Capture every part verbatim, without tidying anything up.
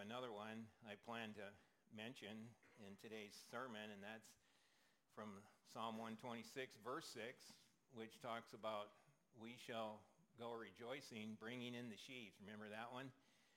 another one I plan to mention in today's sermon, and that's from Psalm one twenty-six, verse six, which talks about, we shall go rejoicing, bringing in the sheaves. Remember that one?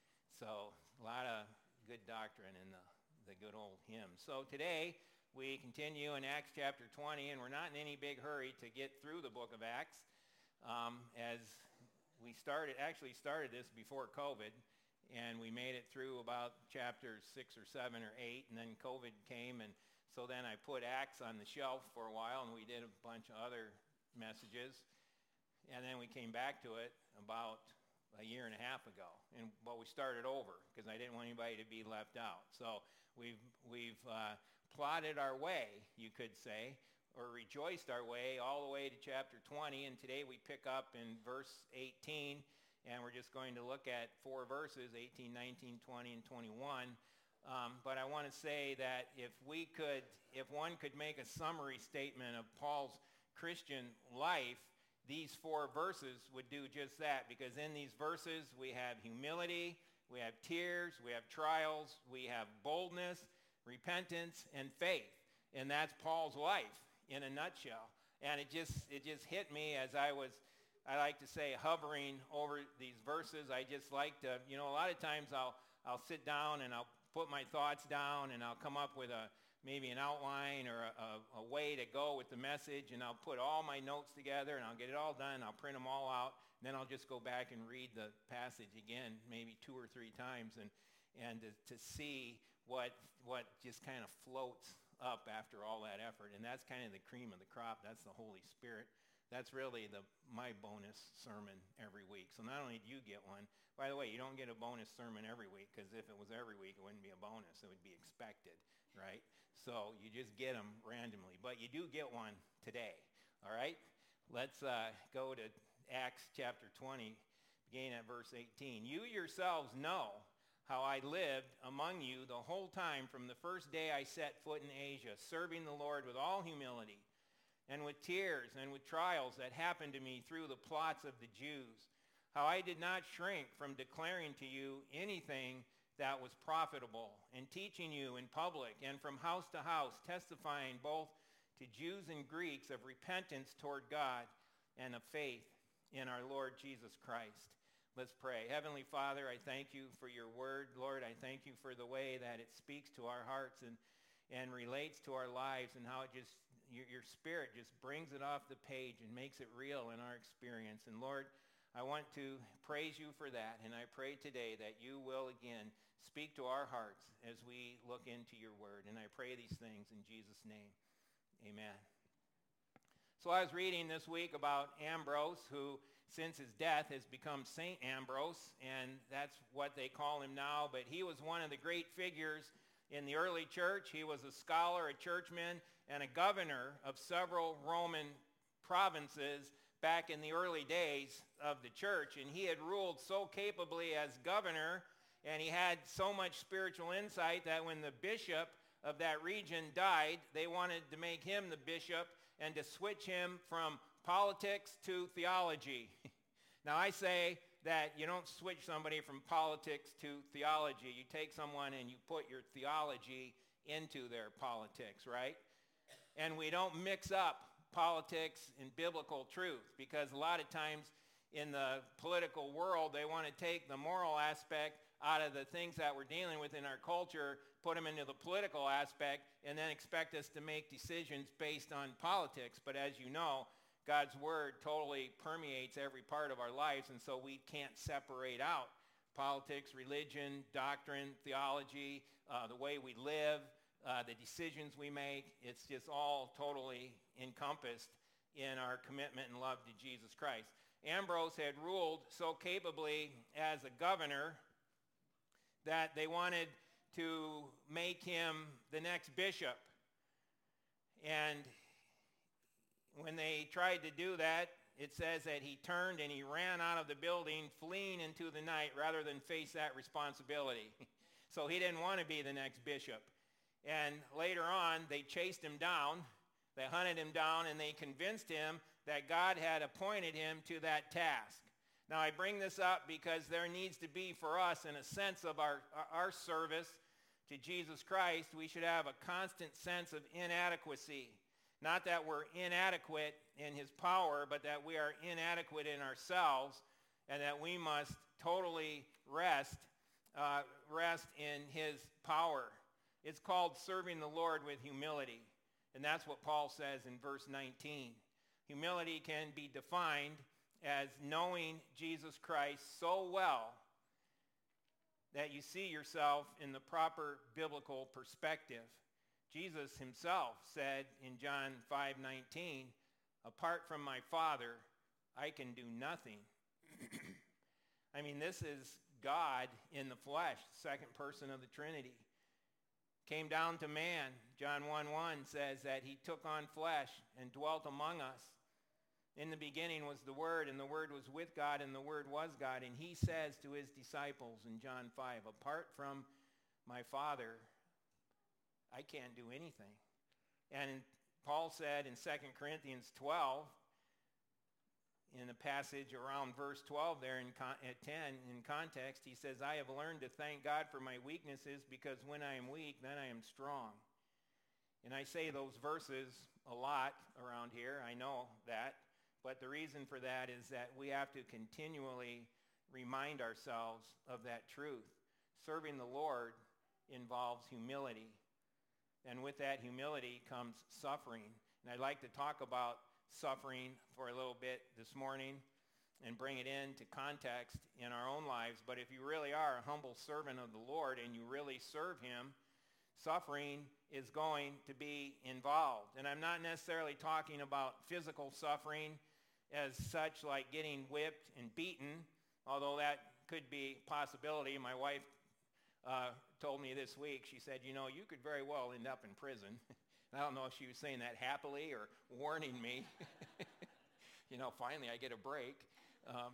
So a lot of good doctrine in the, the good old hymn. So today we continue in Acts chapter twenty, and we're not in any big hurry to get through the book of Acts, um, as we started, actually started this before COVID, and we made it through about chapters six or seven or eight, and then COVID came, and so then I put Acts on the shelf for a while, and we did a bunch of other messages, and then we came back to it about a year and a half ago, and well, we started over because I didn't want anybody to be left out. So we've we've uh, plotted our way, you could say, or rejoiced our way all the way to chapter twenty, and today we pick up in verse eighteen, and we're just going to look at four verses, eighteen, nineteen, twenty, and twenty-one. Um, but I want to say that if we could, if one could make a summary statement of Paul's Christian life, these four verses would do just that, because in these verses we have humility, we have tears, we have trials, we have boldness, repentance, and faith. And that's Paul's life in a nutshell. And it just it just hit me as I was, I like to say, hovering over these verses. I just like to, you know, a lot of times I'll I'll sit down and I'll put my thoughts down and I'll come up with a maybe an outline or a, a, a way to go with the message, and I'll put all my notes together and I'll get it all done. I'll print them all out, and then I'll just go back and read the passage again, maybe two or three times, and and to, to see what what just kind of floats up after all that effort. And that's kind of the cream of the crop. That's the Holy Spirit. That's really the my bonus sermon every week. So not only do you get one, by the way, you don't get a bonus sermon every week, because if it was every week, it wouldn't be a bonus. It would be expected, right? So you just get them randomly. But you do get one today, all right? Let's uh, go to Acts chapter twenty, beginning at verse eighteen. You yourselves know how I lived among you the whole time from the first day I set foot in Asia, serving the Lord with all humility and with tears and with trials that happened to me through the plots of the Jews, how I did not shrink from declaring to you anything that was profitable, and teaching you in public and from house to house, testifying both to Jews and Greeks of repentance toward God and of faith in our Lord Jesus Christ. Let's pray. Heavenly Father, I thank you for your word. Lord, I thank you for the way that it speaks to our hearts and, and relates to our lives, and how it just, your, your spirit just brings it off the page and makes it real in our experience. And Lord, I want to praise you for that, and I pray today that you will again speak to our hearts as we look into your word. And I pray these things in Jesus' name. Amen. So I was reading this week about Ambrose, who since his death has become Saint Ambrose, and that's what they call him now. But he was one of the great figures in the early church. He was a scholar, a churchman, and a governor of several Roman provinces back in the early days of the church. And he had ruled so capably as governor, and he had so much spiritual insight that when the bishop of that region died, they wanted to make him the bishop and to switch him from politics to theology. Now I say that you don't switch somebody from politics to theology. You take someone and you put your theology into their politics, right? And we don't mix up politics and biblical truth, because a lot of times in the political world, they want to take the moral aspect out of the things that we're dealing with in our culture, put them into the political aspect, and then expect us to make decisions based on politics. But as you know, God's word totally permeates every part of our lives, and so we can't separate out politics, religion, doctrine, theology, uh, the way we live, uh, the decisions we make. It's just all totally encompassed in our commitment and love to Jesus Christ. Ambrose had ruled so capably as a governor that they wanted to make him the next bishop. And when they tried to do that, it says that he turned and he ran out of the building, fleeing into the night rather than face that responsibility. So he didn't want to be the next bishop. And later on, they chased him down. They hunted him down, and they convinced him that God had appointed him to that task. Now, I bring this up because there needs to be for us, in a sense of our, our service to Jesus Christ, we should have a constant sense of inadequacy. Not that we're inadequate in his power, but that we are inadequate in ourselves, and that we must totally rest, uh, rest in his power. It's called serving the Lord with humility. And that's what Paul says in verse nineteen. Humility can be defined as knowing Jesus Christ so well that you see yourself in the proper biblical perspective. Jesus himself said in John five nineteen, apart from my Father, I can do nothing. I mean, this is God in the flesh, second person of the Trinity. Came down to man. John one one says that he took on flesh and dwelt among us. In the beginning was the Word, and the Word was with God, and the Word was God. And he says to his disciples in John five, apart from my Father, I can't do anything. And Paul said in Second Corinthians twelve, in the passage around verse twelve there in con- at ten, in context, he says, I have learned to thank God for my weaknesses, because when I am weak, then I am strong. And I say those verses a lot around here, I know that. But the reason for that is that we have to continually remind ourselves of that truth. Serving the Lord involves humility. And with that humility comes suffering. And I'd like to talk about suffering for a little bit this morning and bring it into context in our own lives. But if you really are a humble servant of the Lord and you really serve him, suffering is going to be involved. And I'm not necessarily talking about physical suffering as such, like getting whipped and beaten, although that could be a possibility. My wife uh, told me this week, she said, you know, you could very well end up in prison. I don't know if she was saying that happily or warning me. You know, finally I get a break. Um,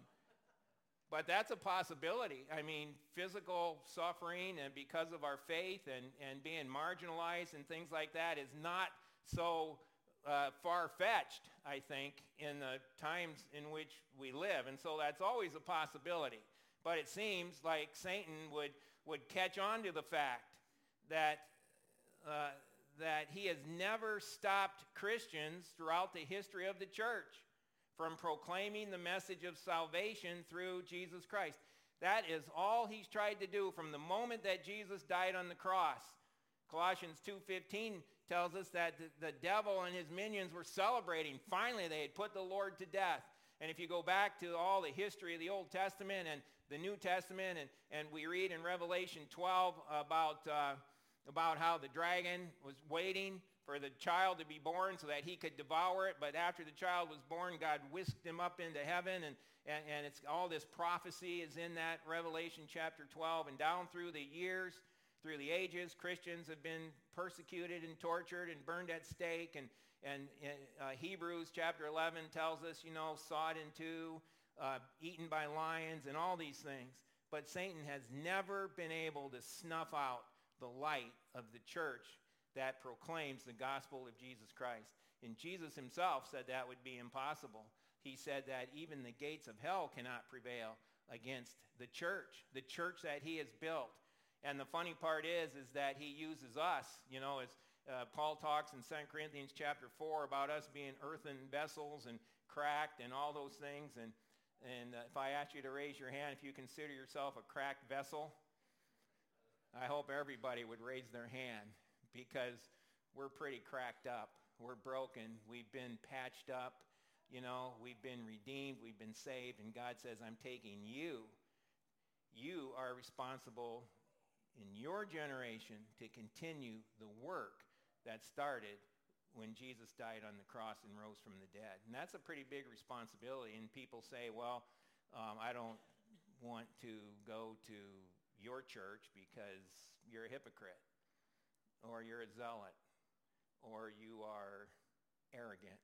but that's a possibility. I mean, physical suffering and because of our faith and, and being marginalized and things like that is not so uh, far-fetched, I think, in the times in which we live. And so that's always a possibility. But it seems like Satan would, would catch on to the fact that uh, that he has never stopped Christians throughout the history of the church from proclaiming the message of salvation through Jesus Christ. That is all he's tried to do from the moment that Jesus died on the cross. Colossians two fifteen tells us that the, the devil and his minions were celebrating. Finally, they had put the Lord to death. And if you go back to all the history of the Old Testament and the New Testament, and, and we read in Revelation twelve about, uh, about how the dragon was waiting for the child to be born so that he could devour it. But after the child was born, God whisked him up into heaven. And, and, and it's all this prophecy is in that Revelation chapter twelve. And down through the years, through the ages, Christians have been persecuted and tortured and burned at stake. And, and uh, Hebrews chapter eleven tells us, you know, sawed in two, uh, eaten by lions, and all these things. But Satan has never been able to snuff out the light of the church that proclaims the gospel of Jesus Christ. And Jesus himself said that would be impossible. He said that even the gates of hell cannot prevail against the church, the church that he has built. And the funny part is, is that he uses us, you know, as uh, Paul talks in Second Corinthians chapter four about us being earthen vessels and cracked and all those things. And, and uh, if I ask you to raise your hand, if you consider yourself a cracked vessel, I hope everybody would raise their hand, because we're pretty cracked up. We're broken. We've been patched up. You know, we've been redeemed. We've been saved. And God says, I'm taking you. You are responsible in your generation to continue the work that started when Jesus died on the cross and rose from the dead. And that's a pretty big responsibility. And people say, well, um, I don't want to go to your church because you're a hypocrite, or you're a zealot, or you are arrogant.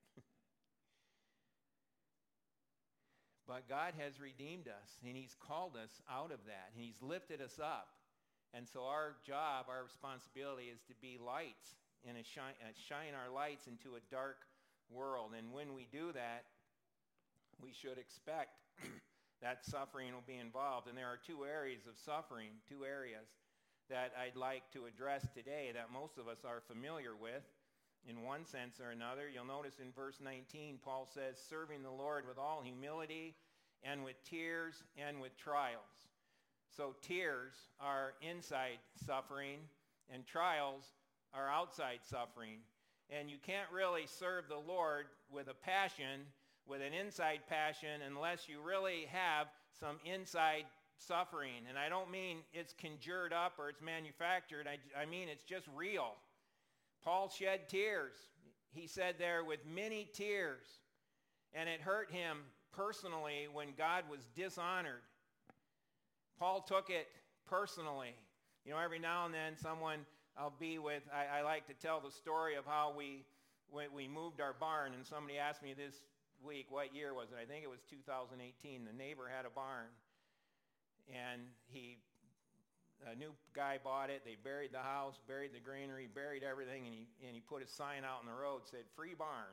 But God has redeemed us, and he's called us out of that, and he's lifted us up. And so our job, our responsibility is to be lights and a shine, uh, shine our lights into a dark world. And when we do that, we should expect that suffering will be involved. And there are two areas of suffering, two areas that I'd like to address today that most of us are familiar with in one sense or another. You'll notice in verse nineteen, Paul says, serving the Lord with all humility and with tears and with trials. So tears are inside suffering and trials are outside suffering. And you can't really serve the Lord with a passion, with an inside passion, unless you really have some inside suffering. And I don't mean it's conjured up or it's manufactured. I, I mean it's just real. Paul shed tears. He said there, with many tears. And it hurt him personally when God was dishonored. Paul took it personally. You know, every now and then someone I'll be with, I, I like to tell the story of how we, when we moved our barn, and somebody asked me this week, what year was it? I think it was two thousand eighteen. The neighbor had a barn, and he, a new guy bought it. They buried the house, buried the granary, buried everything, and he, and he put a sign out on the road, said, free barn.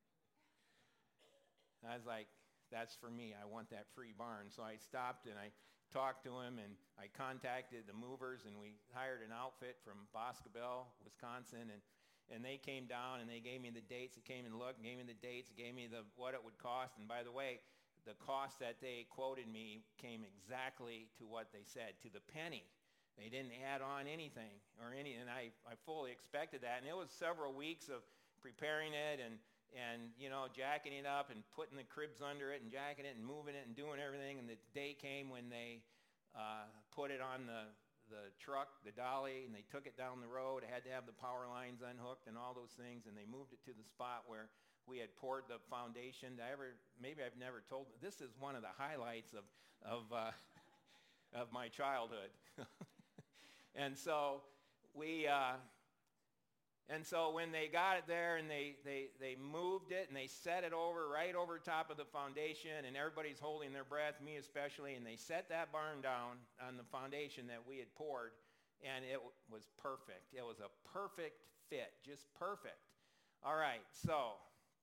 And I was like, that's for me. I want that free barn. So I stopped and I talked to him, and I contacted the movers, and we hired an outfit from Boscobel, Wisconsin, and, and they came down and they gave me the dates. It came and looked, gave me the dates, gave me the what it would cost. And by the way, the cost that they quoted me came exactly to what they said, to the penny. They didn't add on anything or any, and I, I fully expected that. And it was several weeks of preparing it and and, you know, jacking it up and putting the cribs under it and jacking it and moving it and doing everything. And the day came when they uh, put it on the, the truck, the dolly, and they took it down the road. It had to have the power lines unhooked and all those things. And they moved it to the spot where we had poured the foundation. I ever, maybe I've never told, this is one of the highlights of, of, uh, of my childhood. And so we... Uh, And so when they got it there and they, they, they moved it and they set it over right over top of the foundation, and everybody's holding their breath, me especially, and they set that barn down on the foundation that we had poured, and it w- was perfect. It was a perfect fit, just perfect. All right, so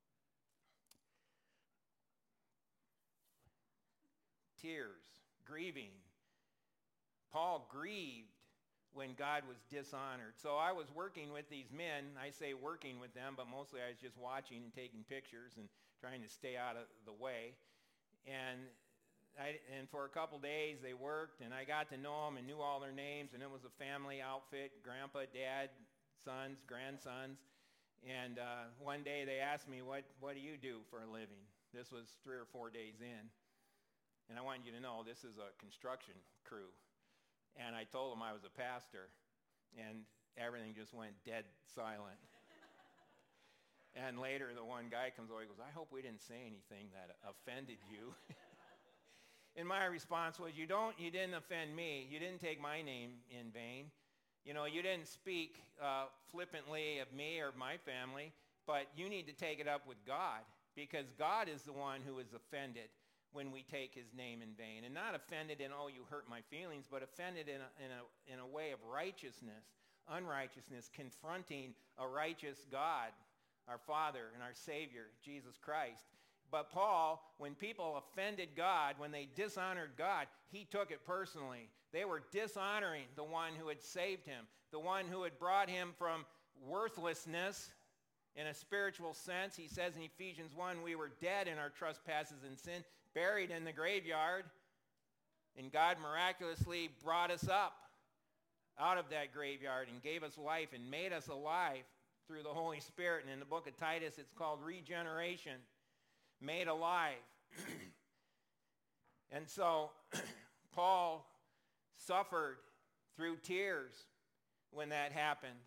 tears, grieving. Paul grieved when God was dishonored. So I was working with these men. I say working with them, but mostly I was just watching and taking pictures and trying to stay out of the way. And I, and for a couple days they worked, and I got to know them and knew all their names, and it was a family outfit, grandpa, dad, sons, grandsons. And uh, one day they asked me, what, what do you do for a living? This was three or four days in. And I want you to know this is a construction crew. And I told him I was a pastor, and everything just went dead silent. And later the one guy comes over, he goes, I hope we didn't say anything that offended you. And my response was, you don't, you didn't offend me. You didn't take my name in vain. You know, you didn't speak uh, flippantly of me or my family, but you need to take it up with God, because God is the one who is offended when we take his name in vain. And not offended in, oh, you hurt my feelings, but offended in a, in a, in a way of righteousness, unrighteousness, confronting a righteous God, our Father and our Savior, Jesus Christ. But Paul, when people offended God, when they dishonored God, he took it personally. They were dishonoring the one who had saved him, the one who had brought him from worthlessness in a spiritual sense. He says in Ephesians one, we were dead in our trespasses and sin, buried in the graveyard, and God miraculously brought us up out of that graveyard and gave us life and made us alive through the Holy Spirit. And in the book of Titus, it's called regeneration, made alive. And so Paul suffered through tears when that happened.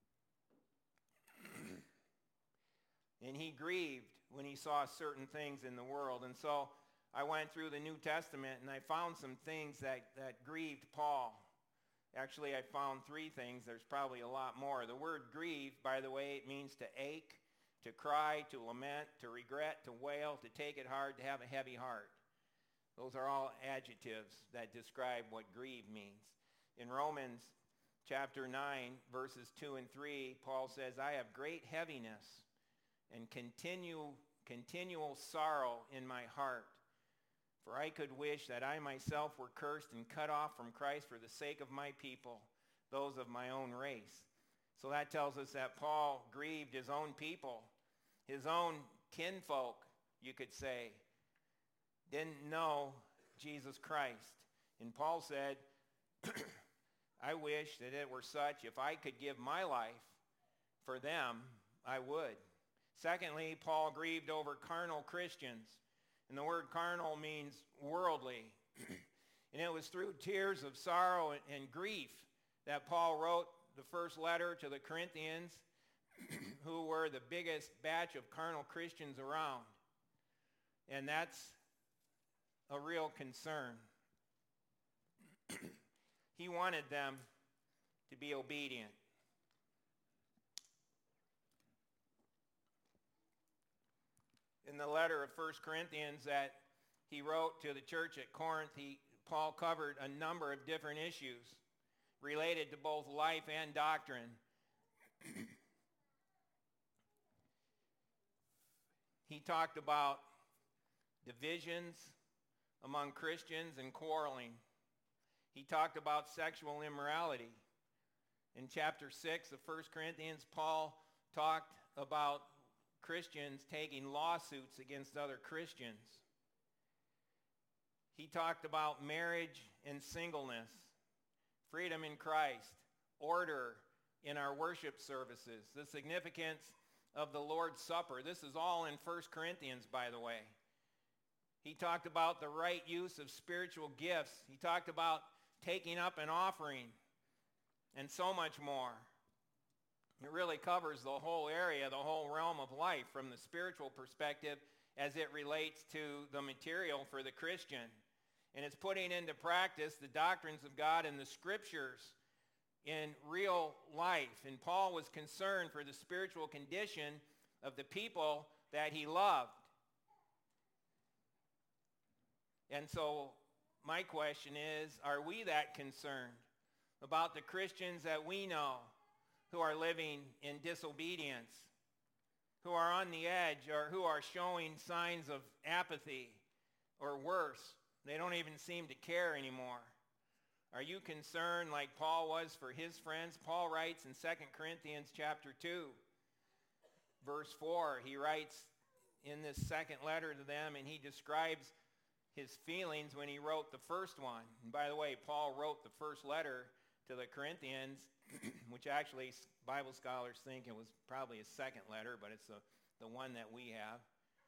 And he grieved when he saw certain things in the world. And so I went through the New Testament and I found some things that, that grieved Paul. Actually, I found three things. There's probably a lot more. The word grieve, by the way, it means to ache, to cry, to lament, to regret, to wail, to take it hard, to have a heavy heart. Those are all adjectives that describe what grieve means. In Romans chapter nine, verses two and three, Paul says, I have great heaviness and continue, continual sorrow in my heart. For I could wish that I myself were cursed and cut off from Christ for the sake of my people, those of my own race. So that tells us that Paul grieved his own people, his own kinfolk, you could say, didn't know Jesus Christ. And Paul said, I wish that it were such, if I could give my life for them, I would. Secondly, Paul grieved over carnal Christians. And the word carnal means worldly. And it was through tears of sorrow and grief that Paul wrote the first letter to the Corinthians, who were the biggest batch of carnal Christians around. And that's a real concern. He wanted them to be obedient. In the letter of First Corinthians that he wrote to the church at Corinth, he, Paul covered a number of different issues related to both life and doctrine. He talked about divisions among Christians and quarreling. He talked about sexual immorality. In chapter six of First Corinthians, Paul talked about Christians taking lawsuits against other Christians. He talked about marriage and singleness, freedom in Christ, order in our worship services, the significance of the Lord's Supper. This is all in First Corinthians, by the way. He talked about the right use of spiritual gifts. He talked about taking up an offering and so much more. It really covers the whole area, the whole realm of life from the spiritual perspective as it relates to the material for the Christian. And it's putting into practice the doctrines of God and the scriptures in real life. And Paul was concerned for the spiritual condition of the people that he loved. And so my question is, are we that concerned about the Christians that we know who are living in disobedience, who are on the edge, or who are showing signs of apathy, or worse, they don't even seem to care anymore? Are you concerned like Paul was for his friends? Paul writes in Second Corinthians chapter two, verse four, he writes in this second letter to them, and he describes his feelings when he wrote the first one. And by the way, Paul wrote the first letter to the Corinthians, which actually Bible scholars think it was probably his second letter, but it's the, the one that we have,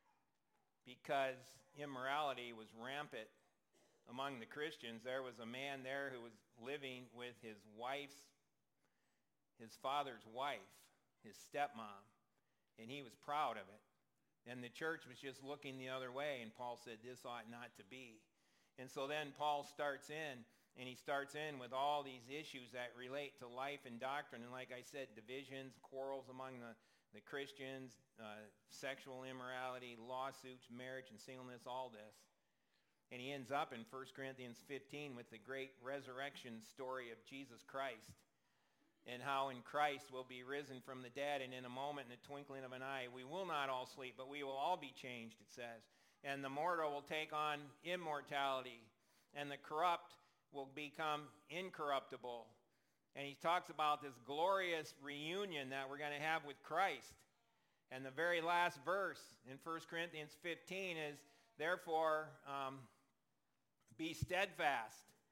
because immorality was rampant among the Christians. There was a man there who was living with his wife's, his father's wife, his stepmom, and he was proud of it. And the church was just looking the other way, and Paul said this ought not to be. And so then Paul starts in, and he starts in with all these issues that relate to life and doctrine. And like I said, divisions, quarrels among the, the Christians, uh, sexual immorality, lawsuits, marriage and singleness, all this. And he ends up in First Corinthians fifteen with the great resurrection story of Jesus Christ, and how in Christ we'll be risen from the dead, and in a moment, in the twinkling of an eye, we will not all sleep, but we will all be changed, it says. And the mortal will take on immortality, and the corrupt will become incorruptible. And he talks about this glorious reunion that we're going to have with Christ. And the very last verse in First Corinthians fifteen is, therefore, um, be steadfast,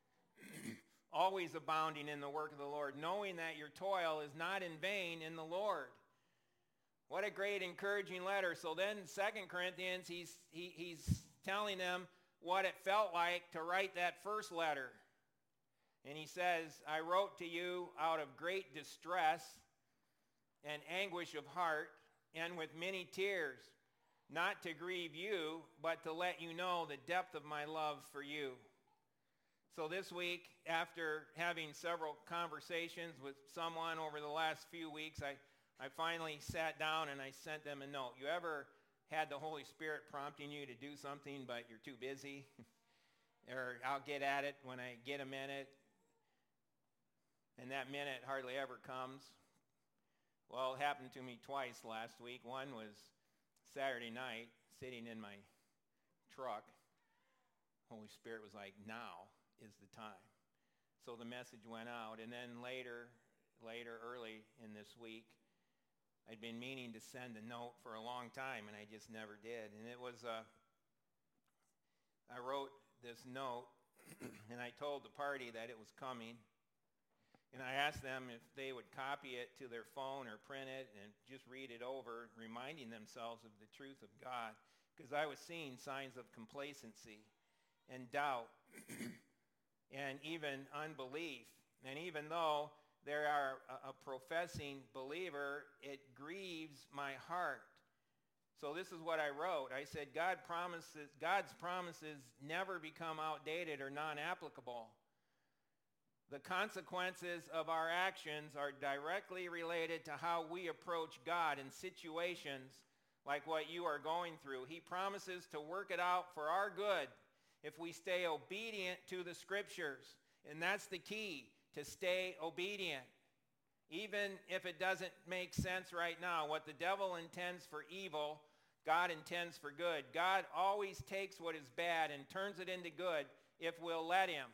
always abounding in the work of the Lord, knowing that your toil is not in vain in the Lord. What a great encouraging letter. So then in Second Corinthians, he's, he, he's telling them what it felt like to write that first letter. And he says, I wrote to you out of great distress and anguish of heart, and with many tears, not to grieve you, but to let you know the depth of my love for you. So this week, after having several conversations with someone over the last few weeks, I, I finally sat down and I sent them a note. You ever had the Holy Spirit prompting you to do something, but you're too busy? Or I'll get at it when I get a minute, and that minute hardly ever comes. Well, it happened to me twice last week. One was Saturday night, sitting in my truck. Holy Spirit was like, now is the time. So the message went out. And then later, later, early in this week, I'd been meaning to send a note for a long time, and I just never did. And it was, uh, I wrote this note, and I told the party that it was coming. And I asked them if they would copy it to their phone or print it and just read it over, reminding themselves of the truth of God. Because I was seeing signs of complacency and doubt and even unbelief. And even though there are a, a professing believer, it grieves my heart. So this is what I wrote. I said, God promises, God's promises never become outdated or non-applicable. The consequences of our actions are directly related to how we approach God in situations like what you are going through. He promises to work it out for our good if we stay obedient to the Scriptures. And that's the key, to stay obedient. Even if it doesn't make sense right now, what the devil intends for evil, God intends for good. God always takes what is bad and turns it into good if we'll let him.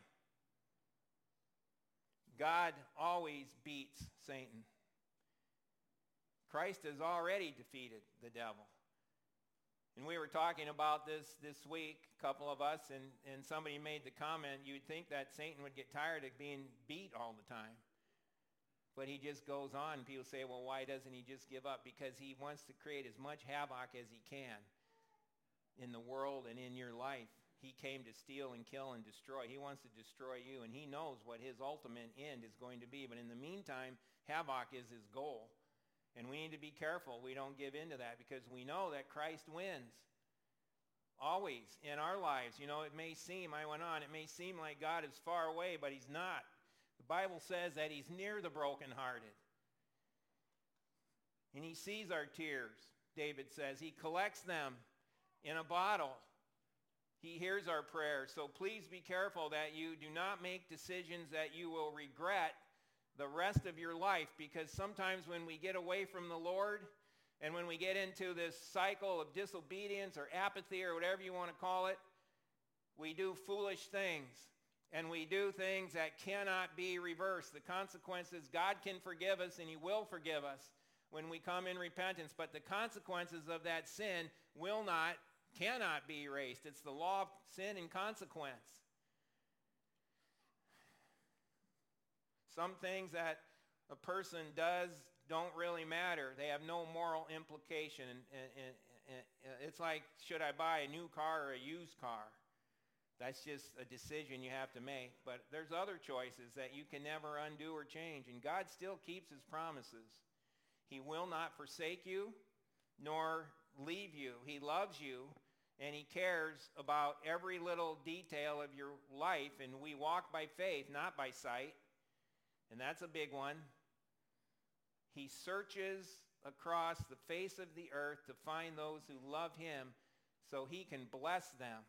God always beats Satan. Christ has already defeated the devil. And we were talking about this this week, a couple of us, and, and somebody made the comment, you'd think that Satan would get tired of being beat all the time. But he just goes on. People say, well, why doesn't he just give up? Because he wants to create as much havoc as he can in the world and in your life. He came to steal and kill and destroy. He wants to destroy you, and he knows what his ultimate end is going to be. But in the meantime, havoc is his goal. And we need to be careful we don't give in to that, because we know that Christ wins. Always in our lives. You know, it may seem, I went on, it may seem like God is far away, but he's not. The Bible says that he's near the brokenhearted. And he sees our tears, David says. He collects them in a bottle. He hears our prayers. So please be careful that you do not make decisions that you will regret the rest of your life, because sometimes when we get away from the Lord and when we get into this cycle of disobedience or apathy or whatever you want to call it, we do foolish things. And we do things that cannot be reversed. The consequences, God can forgive us and he will forgive us when we come in repentance. But the consequences of that sin will not, cannot be erased. It's the law of sin and consequence. Some things that a person does don't really matter. They have no moral implication. And, and, and, and it's like, should I buy a new car or a used car? That's just a decision you have to make. But there's other choices that you can never undo or change. And God still keeps his promises. He will not forsake you nor leave you. He loves you, and he cares about every little detail of your life. And we walk by faith, not by sight. And that's a big one. He searches across the face of the earth to find those who love him so he can bless them.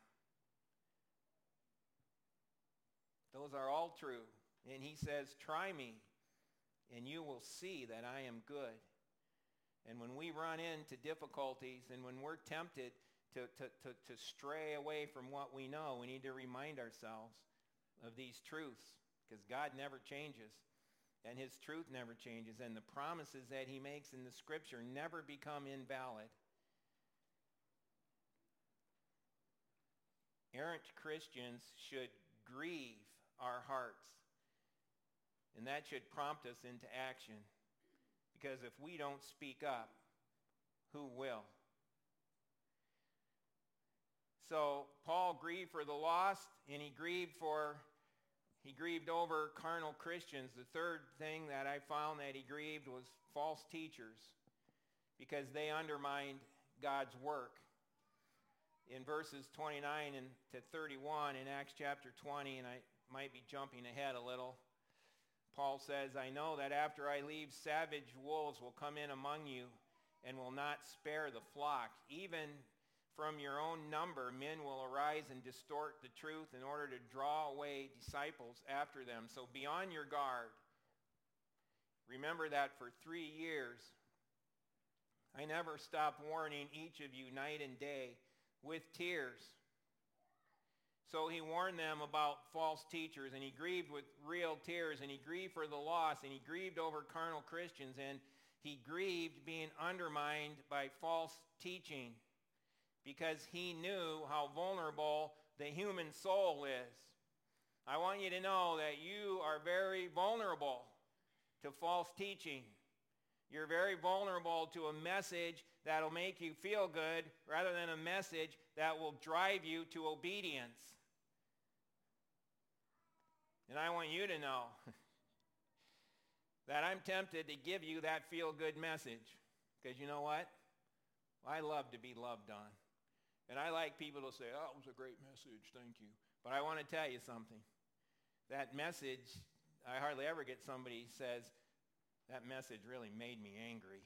Those are all true. And he says, try me, and you will see that I am good. And when we run into difficulties and when we're tempted to, to, to, to stray away from what we know, we need to remind ourselves of these truths, because God never changes. And his truth never changes. And the promises that he makes in the scripture never become invalid. Errant Christians should grieve our hearts. And that should prompt us into action. Because if we don't speak up, who will? So Paul grieved for the lost, and he grieved for He grieved over carnal Christians. The third thing that I found that he grieved was false teachers, because they undermined God's work. In verses twenty-nine and to thirty-one in Acts chapter twenty, and I might be jumping ahead a little, Paul says, I know that after I leave, savage wolves will come in among you and will not spare the flock. Even from your own number, men will arise and distort the truth in order to draw away disciples after them. So be on your guard. Remember that for three years, I never stopped warning each of you night and day with tears. So he warned them about false teachers, and he grieved with real tears, and he grieved for the lost, and he grieved over carnal Christians, and he grieved being undermined by false teaching because he knew how vulnerable the human soul is. I want you to know that you are very vulnerable to false teaching. You're very vulnerable to a message that will make you feel good rather than a message that will drive you to obedience. And I want you to know that I'm tempted to give you that feel-good message. Because you know what? I love to be loved on. And I like people to say, oh, it was a great message, thank you. But I want to tell you something. That message, I hardly ever get somebody who says, that message really made me angry.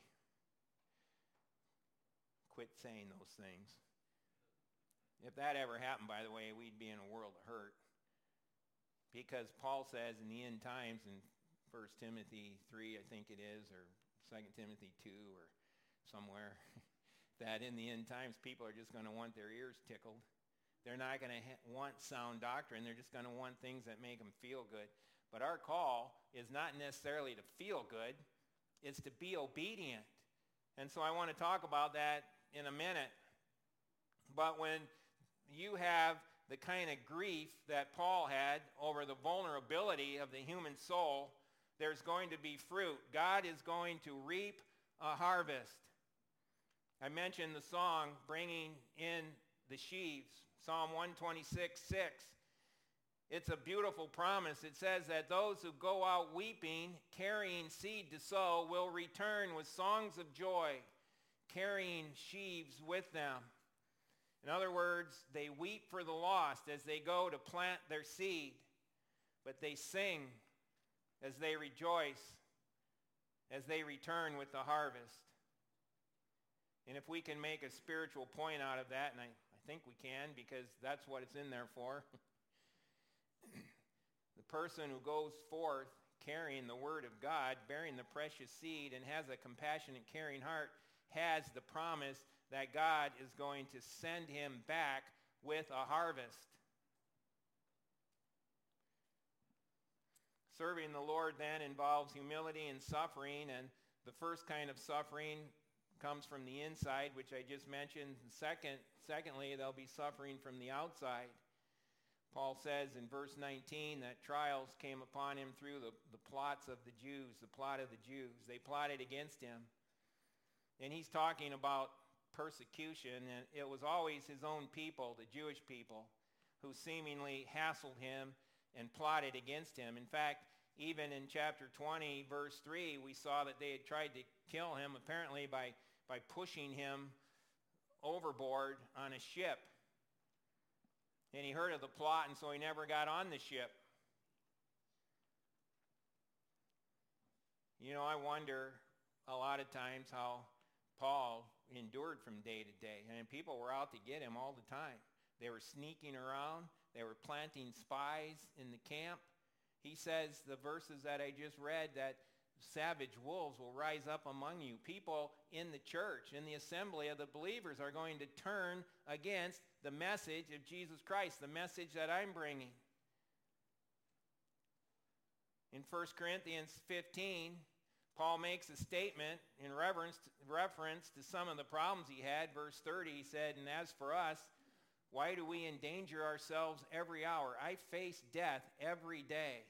Quit saying those things. If that ever happened, by the way, we'd be in a world of hurt. Because Paul says in the end times, in First Timothy three, I think it is, or Second Timothy two, or somewhere, that in the end times, people are just going to want their ears tickled. They're not going to ha- want sound doctrine. They're just going to want things that make them feel good. But our call is not necessarily to feel good. It's to be obedient. And so I want to talk about that in a minute. But when you have the kind of grief that Paul had over the vulnerability of the human soul, there's going to be fruit. God is going to reap a harvest. I mentioned the song, Bringing in the Sheaves, Psalm one twenty-six, six. It's a beautiful promise. It says that those who go out weeping, carrying seed to sow, will return with songs of joy, carrying sheaves with them. In other words, they weep for the lost as they go to plant their seed, but they sing as they rejoice, as they return with the harvest. And if we can make a spiritual point out of that, and I, I think we can because that's what it's in there for, the person who goes forth carrying the word of God, bearing the precious seed, and has a compassionate, caring heart, has the promise that God is going to send him back with a harvest. Serving the Lord then involves humility and suffering, and the first kind of suffering comes from the inside, which I just mentioned. Second, secondly, there'll be suffering from the outside. Paul says in verse nineteen that trials came upon him through the, the plots of the Jews, the plot of the Jews. They plotted against him. And he's talking about persecution, and it was always his own people, the Jewish people, who seemingly hassled him and plotted against him. In fact, even in chapter twenty, verse three, we saw that they had tried to kill him, apparently by, by pushing him overboard on a ship. And he heard of the plot, and so he never got on the ship. You know, I wonder a lot of times how Paul endured from day to day. And people were out to get him all the time. They were sneaking around. They were planting spies in the camp. He says, the verses that I just read, that savage wolves will rise up among you. People in the church, in the assembly of the believers, are going to turn against the message of Jesus Christ, the message that I'm bringing. In First Corinthians fifteen, Paul makes a statement in reference to, reference to some of the problems he had. Verse thirty, he said, and as for us, why do we endanger ourselves every hour? I face death every day.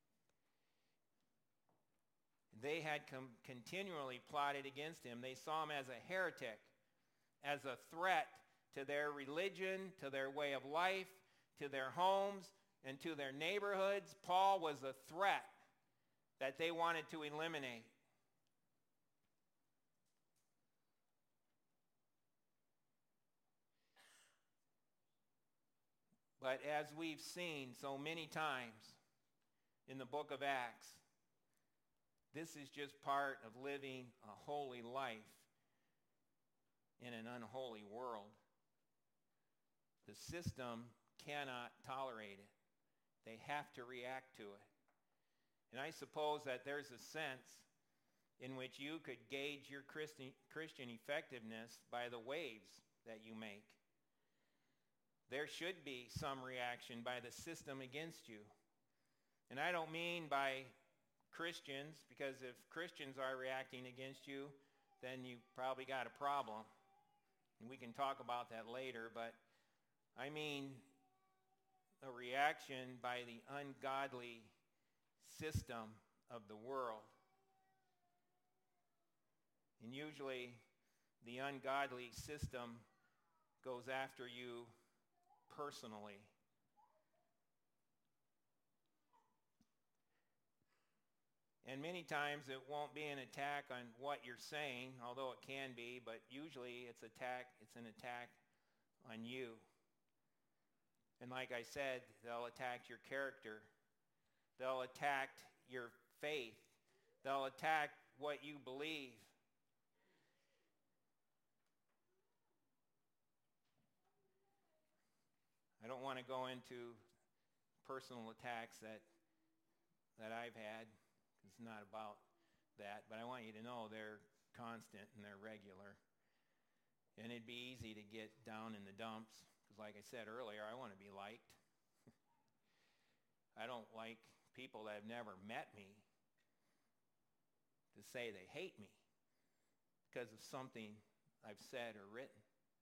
They had com- continually plotted against him. They saw him as a heretic, as a threat to their religion, to their way of life, to their homes, and to their neighborhoods. Paul was a threat that they wanted to eliminate. But as we've seen so many times in the book of Acts, this is just part of living a holy life in an unholy world. The system cannot tolerate it. They have to react to it. And I suppose that there's a sense in which you could gauge your Christian, Christian effectiveness by the waves that you make. there should be some reaction by the system against you. And I don't mean by Christians, because if Christians are reacting against you, then you probably got a problem. And we can talk about that later, but I mean a reaction by the ungodly system of the world. And usually the ungodly system goes after you personally. And many times it won't be an attack on what you're saying, although it can be, but usually it's attack, it's an attack on you. And like I said, they'll attack your character. They'll attack your faith. They'll attack what you believe. I don't want to go into personal attacks that that I've had. It's not about that, but I want you to know they're constant and they're regular. And it'd be easy to get down in the dumps, because like I said earlier, I want to be liked. I don't like people that have never met me to say they hate me because of something I've said or written.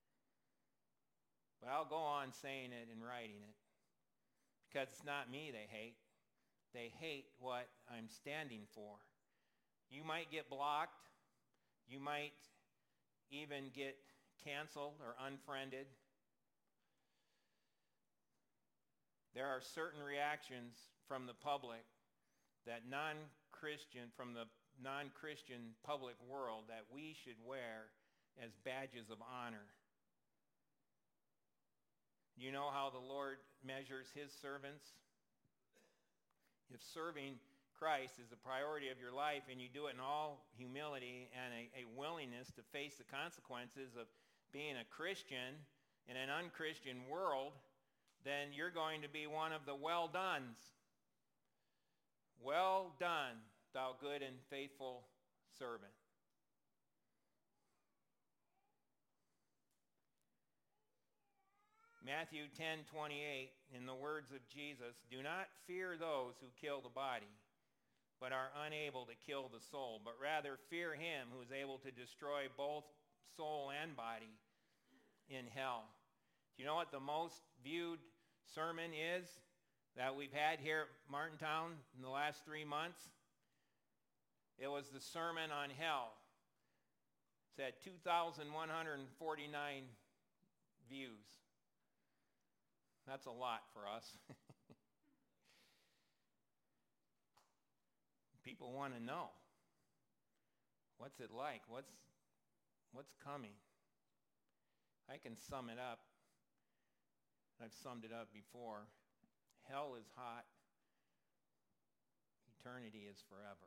But I'll go on saying it and writing it, because it's not me they hate. They hate what I'm standing for. You might get blocked. You might even get canceled or unfriended. There are certain reactions from the public that non-Christian, from the non-Christian public world, that we should wear as badges of honor. You know how the Lord measures his servants? If serving Christ is a priority of your life and you do it in all humility and a, a willingness to face the consequences of being a Christian in an unchristian world, then you're going to be one of the well-dones. Well done, thou good and faithful servant. Matthew ten twenty-eight, in the words of Jesus, do not fear those who kill the body, but are unable to kill the soul, but rather fear him who is able to destroy both soul and body in hell. Do you know what the most viewed sermon is that we've had here at Martintown in the last three months? It was the sermon on hell. It's had two thousand one hundred forty-nine views. That's a lot for us. People want to know. What's it like? What's, what's coming? I can sum it up. I've summed it up before. Hell is hot. Eternity is forever.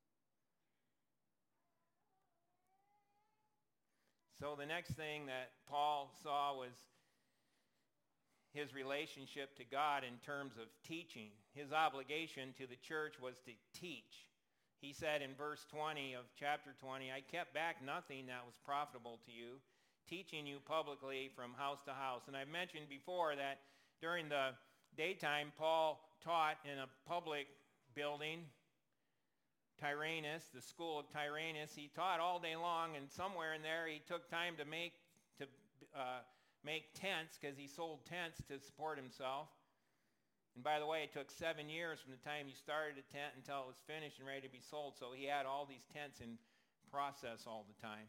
So the next thing that Paul saw was his relationship to God in terms of teaching. His obligation to the church was to teach. He said in verse twenty of chapter twenty, I kept back nothing that was profitable to you, teaching you publicly from house to house. And I've mentioned before that during the daytime, Paul taught in a public building, Tyrannus, the school of Tyrannus. He taught all day long, and somewhere in there he took time to make to uh, make tents, because he sold tents to support himself. And by the way, it took seven years from the time he started a tent until it was finished and ready to be sold. So he had all these tents in process all the time.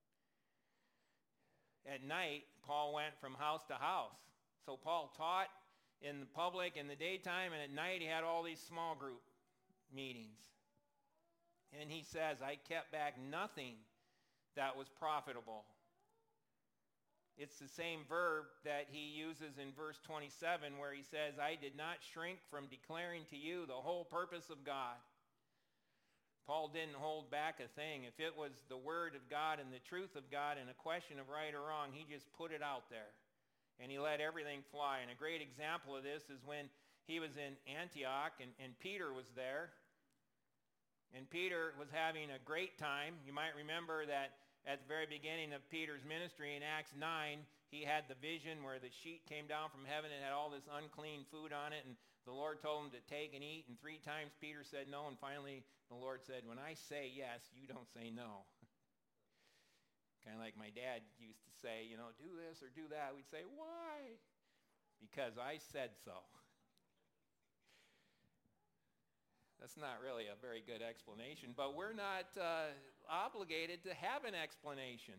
At night, Paul went from house to house. So Paul taught in the public in the daytime, and at night he had all these small group meetings. And he says, I kept back nothing that was profitable. It's the same verb that he uses in verse twenty-seven, where he says, I did not shrink from declaring to you the whole purpose of God. Paul didn't hold back a thing. If it was the word of God and the truth of God and a question of right or wrong, he just put it out there. And he let everything fly. And a great example of this is when he was in Antioch and, and Peter was there. And Peter was having a great time. You might remember that at the very beginning of Peter's ministry in Acts nine, he had the vision where the sheet came down from heaven and had all this unclean food on it, and the Lord told him to take and eat, and three times Peter said no, and finally the Lord said, when I say yes, you don't say no. Kind of like my dad used to say, you know, do this or do that. We'd say, why? Because I said so. That's not really a very good explanation, but we're not uh, obligated to have an explanation.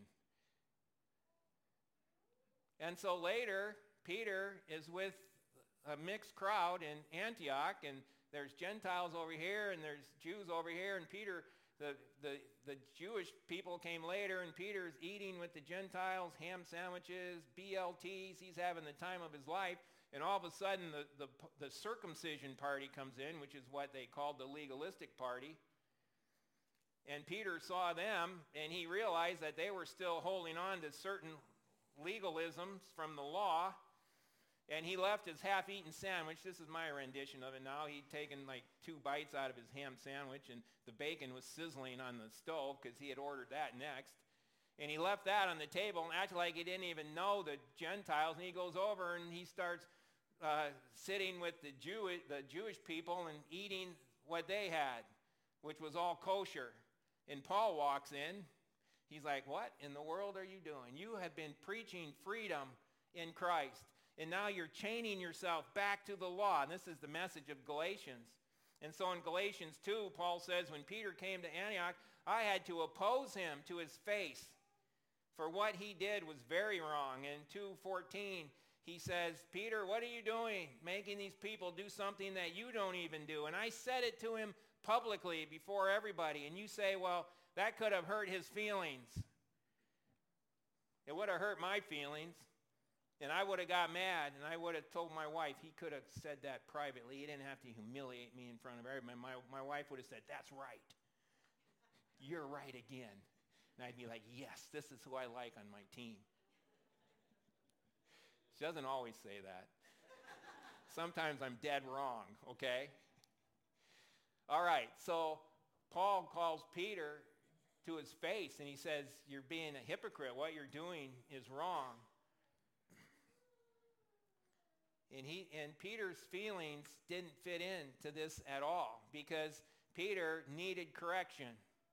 And so later, Peter is with a mixed crowd in Antioch, and there's Gentiles over here, and there's Jews over here, and Peter, the, the, the Jewish people came later, and Peter's eating with the Gentiles, ham sandwiches, B L Ts, he's having the time of his life. And all of a sudden, the, the, the circumcision party comes in, which is what they called the legalistic party. And Peter saw them, and he realized that they were still holding on to certain legalisms from the law. And he left his half-eaten sandwich. This is my rendition of it now. He'd taken like two bites out of his ham sandwich, and the bacon was sizzling on the stove because he had ordered that next. And he left that on the table and acted like he didn't even know the Gentiles. And he goes over and he starts Uh, sitting with the Jew, the Jewish people and eating what they had, which was all kosher. And Paul walks in. He's like, what in the world are you doing? You have been preaching freedom in Christ, and now you're chaining yourself back to the law. And this is the message of Galatians. And so in Galatians two, Paul says, when Peter came to Antioch, I had to oppose him to his face, for what he did was very wrong. In two fourteen, he says, Peter, what are you doing, making these people do something that you don't even do? And I said it to him publicly before everybody. And you say, well, that could have hurt his feelings. It would have hurt my feelings. And I would have got mad, and I would have told my wife, he could have said that privately. He didn't have to humiliate me in front of everybody. My, my wife would have said, that's right. You're right again. And I'd be like, yes, this is who I like on my team. She doesn't always say that. Sometimes I'm dead wrong, okay? All right, so Paul calls Peter to his face, and he says, you're being a hypocrite. What you're doing is wrong. And he and Peter's feelings didn't fit into this at all, because Peter needed correction.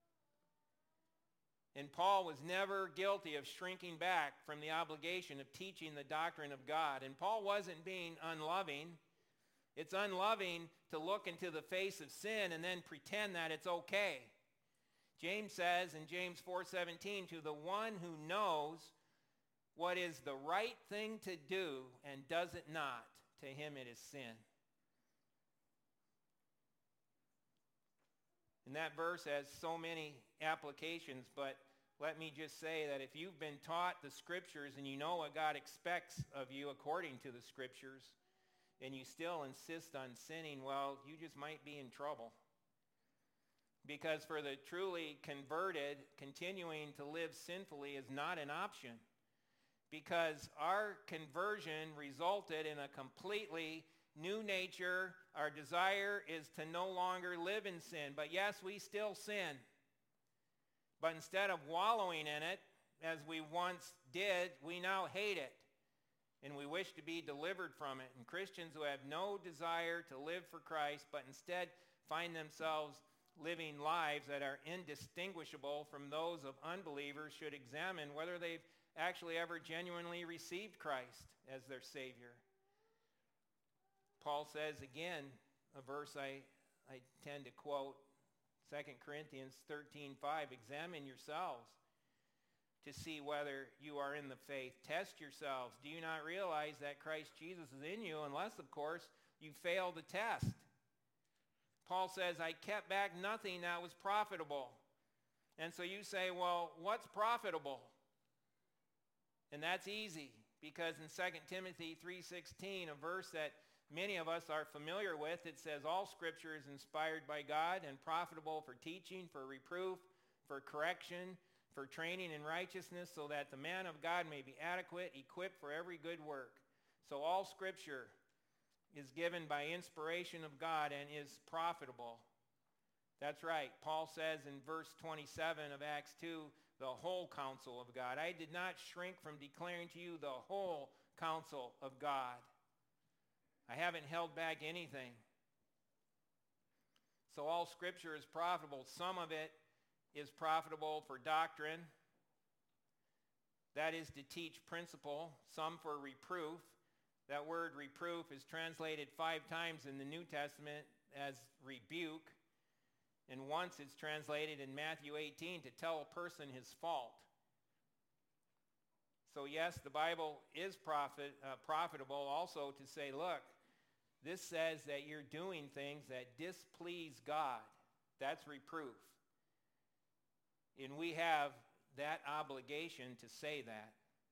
And Paul was never guilty of shrinking back from the obligation of teaching the doctrine of God. And Paul wasn't being unloving. It's unloving to look into the face of sin and then pretend that it's okay. James says in James four seventeen, to the one who knows what is the right thing to do and does it not, to him it is sin. And that verse has so many applications, but let me just say that if you've been taught the Scriptures and you know what God expects of you according to the Scriptures, and you still insist on sinning, well, you just might be in trouble. Because for the truly converted, continuing to live sinfully is not an option. Because our conversion resulted in a completely new nature. Our desire is to no longer live in sin. But yes, we still sin. But instead of wallowing in it, as we once did, we now hate it. And we wish to be delivered from it. And Christians who have no desire to live for Christ, but instead find themselves living lives that are indistinguishable from those of unbelievers, should examine whether they've actually ever genuinely received Christ as their Savior. Paul says again, a verse I, I tend to quote, Second Corinthians thirteen five, examine yourselves to see whether you are in the faith. Test yourselves. Do you not realize that Christ Jesus is in you, unless, of course, you fail the test? Paul says, I kept back nothing that was profitable. And so you say, well, what's profitable? And that's easy, because in Second Timothy three sixteen, a verse that many of us are familiar with, it says, all Scripture is inspired by God and profitable for teaching, for reproof, for correction, for training in righteousness, so that the man of God may be adequate, equipped for every good work. So all Scripture is given by inspiration of God and is profitable. That's right. Paul says in verse twenty-seven of Acts two, the whole counsel of God. I did not shrink from declaring to you the whole counsel of God. I haven't held back anything. So all Scripture is profitable. Some of it is profitable for doctrine. That is to teach principle. Some for reproof. That word reproof is translated five times in the New Testament as rebuke. And once it's translated in Matthew eighteen to tell a person his fault. So yes, the Bible is profit, uh, profitable also to say, look, this says that you're doing things that displease God. That's reproof. And we have that obligation to say that.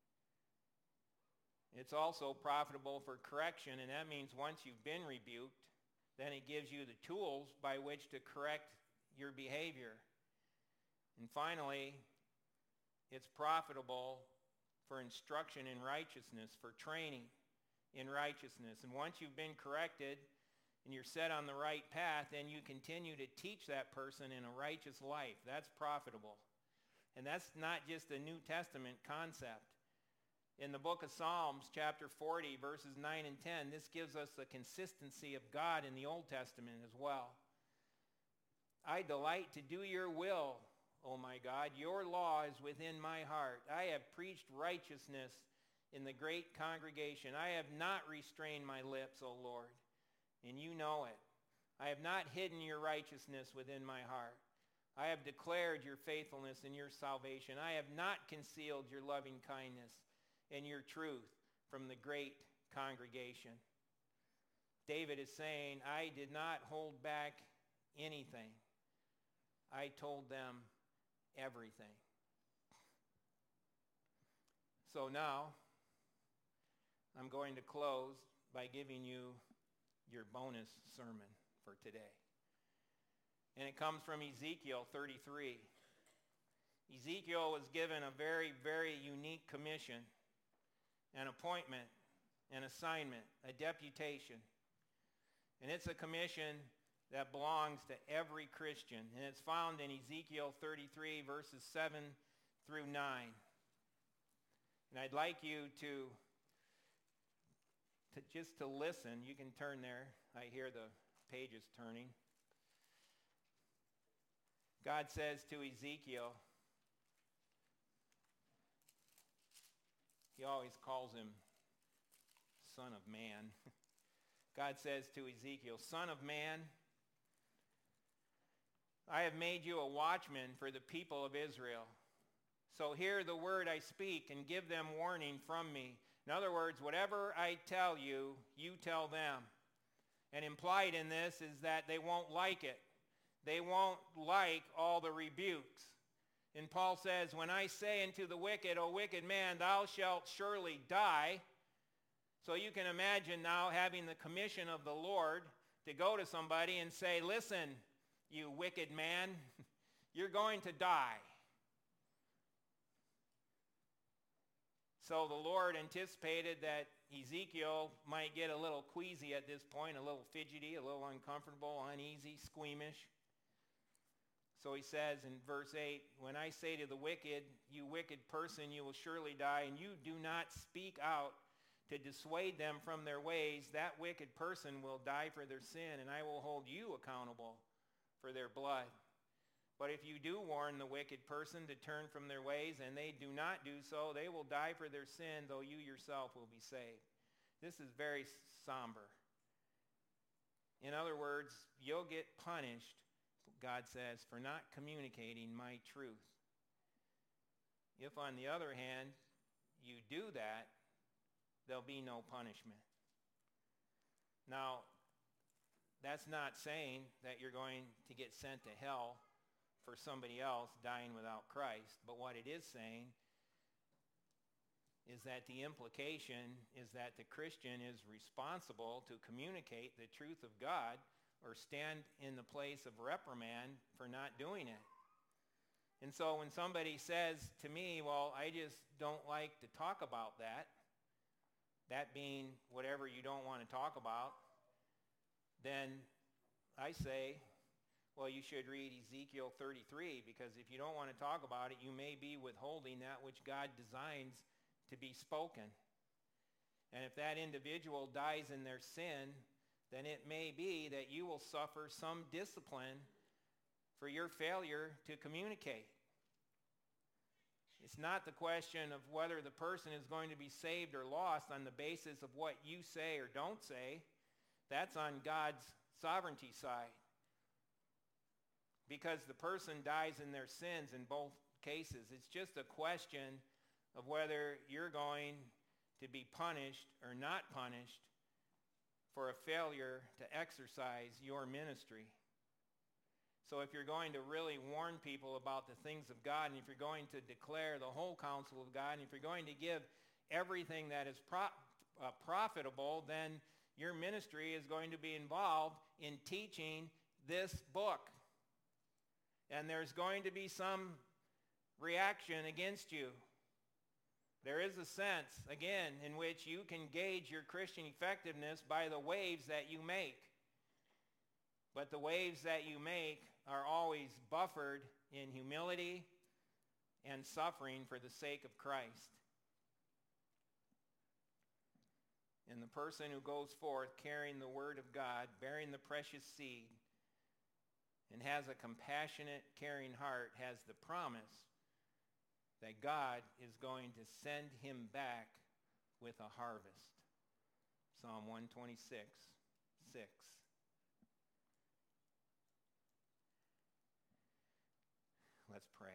It's also profitable for correction, and that means once you've been rebuked, then it gives you the tools by which to correct your behavior. And finally, it's profitable for instruction in righteousness, for training in righteousness. And once you've been corrected and you're set on the right path, then you continue to teach that person in a righteous life. That's profitable. And that's not just a New Testament concept. In the book of Psalms, chapter forty, verses nine and ten, this gives us the consistency of God in the Old Testament as well. I delight to do your will, O my God. Your law is within my heart. I have preached righteousness in the great congregation. I have not restrained my lips, O Lord, and you know it. I have not hidden your righteousness within my heart. I have declared your faithfulness and your salvation. I have not concealed your loving kindness and your truth from the great congregation. David is saying, I did not hold back anything. I told them everything. So now, I'm going to close by giving you your bonus sermon for today. And it comes from Ezekiel thirty-three. Ezekiel was given a very, very unique commission, an appointment, an assignment, a deputation. And it's a commission that belongs to every Christian. And it's found in Ezekiel thirty-three, verses seven through nine. And I'd like you to, to just to listen. You can turn there. I hear the pages turning. God says to Ezekiel, he always calls him Son of Man. God says to Ezekiel, Son of man, I have made you a watchman for the people of Israel. So hear the word I speak and give them warning from me. In other words, whatever I tell you, you tell them. And implied in this is that they won't like it. They won't like all the rebukes. And Paul says, when I say unto the wicked, O wicked man, thou shalt surely die. So you can imagine now having the commission of the Lord to go to somebody and say, listen, you wicked man, you're going to die. So the Lord anticipated that Ezekiel might get a little queasy at this point, a little fidgety, a little uncomfortable, uneasy, squeamish. So he says in verse eight, when I say to the wicked, you wicked person, you will surely die, and you do not speak out to dissuade them from their ways, that wicked person will die for their sin, and I will hold you accountable for their blood. But if you do warn the wicked person to turn from their ways, and they do not do so, they will die for their sin, though you yourself will be saved. This is very somber. In other words, you'll get punished, God says, for not communicating my truth. If, on the other hand, you do that, there'll be no punishment. Now, that's not saying that you're going to get sent to hell for somebody else dying without Christ, but what it is saying is that the implication is that the Christian is responsible to communicate the truth of God or stand in the place of reprimand for not doing it. And so when somebody says to me, well, I just don't like to talk about that, that being whatever you don't want to talk about, then I say, Well, you should read Ezekiel thirty-three, because if you don't want to talk about it, you may be withholding that which God designs to be spoken. And if that individual dies in their sin, then it may be that you will suffer some discipline for your failure to communicate. It's not the question of whether the person is going to be saved or lost on the basis of what you say or don't say. That's on God's sovereignty side. Because the person dies in their sins in both cases. It's just a question of whether you're going to be punished or not punished for a failure to exercise your ministry. So if you're going to really warn people about the things of God, and if you're going to declare the whole counsel of God, and if you're going to give everything that is pro- uh, profitable, then your ministry is going to be involved in teaching this book. And there's going to be some reaction against you. There is a sense, again, in which you can gauge your Christian effectiveness by the waves that you make. But the waves that you make are always buffered in humility and suffering for the sake of Christ. And the person who goes forth carrying the word of God, bearing the precious seed, and has a compassionate, caring heart, has the promise that God is going to send him back with a harvest. Psalm one twenty-six, six. Let's pray.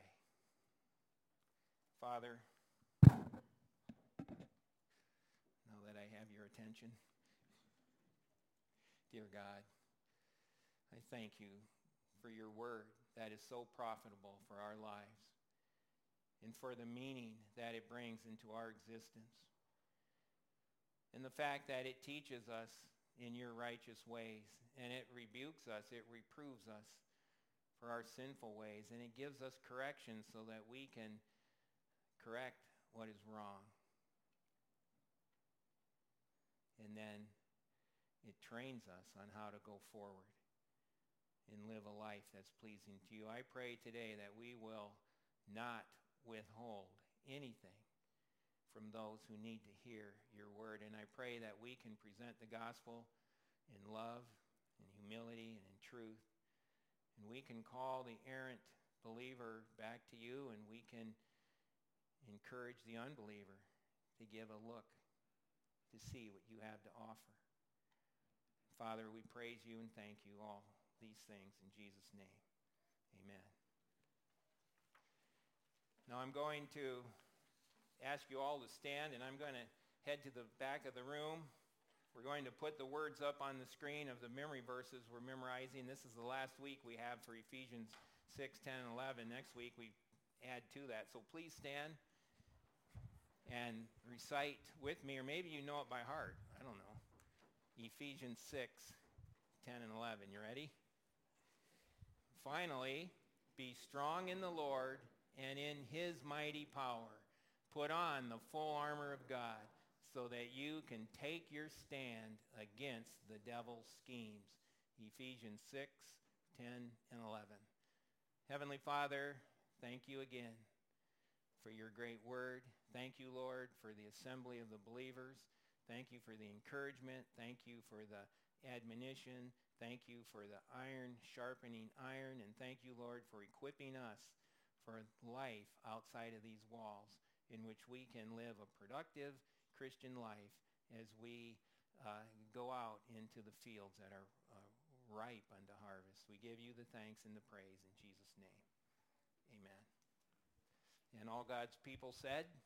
Father, now that I have your attention, dear God, I thank you for your word that is so profitable for our lives and for the meaning that it brings into our existence. And the fact that it teaches us in your righteous ways, and it rebukes us, it reproves us for our sinful ways, and it gives us correction so that we can correct what is wrong. And then it trains us on how to go forward and live a life that's pleasing to you. I pray today that we will not withhold anything from those who need to hear your word. And I pray that we can present the gospel in love, in humility, and in truth. And we can call the errant believer back to you, and we can encourage the unbeliever to give a look to see what you have to offer. Father, we praise you and thank you all these things in Jesus' name. Amen. Now I'm going to ask you all to stand, and I'm going to head to the back of the room. We're going to put the words up on the screen of the memory verses we're memorizing. This is the last week we have for Ephesians six, ten, and eleven. Next week we add to that. So please stand and recite with me, or maybe you know it by heart. I don't know. Ephesians six, ten, and eleven. You ready? Finally, be strong in the Lord and in his mighty power. Put on the full armor of God so that you can take your stand against the devil's schemes. Ephesians six, ten, and eleven. Heavenly Father, thank you again for your great word. Thank you, Lord, for the assembly of the believers. Thank you for the encouragement. Thank you for the admonition. Thank you for the iron sharpening iron. And thank you, Lord, for equipping us for life outside of these walls, in which we can live a productive Christian life as we uh, go out into the fields that are uh, ripe unto harvest. We give you the thanks and the praise in Jesus' name. Amen. And all God's people said,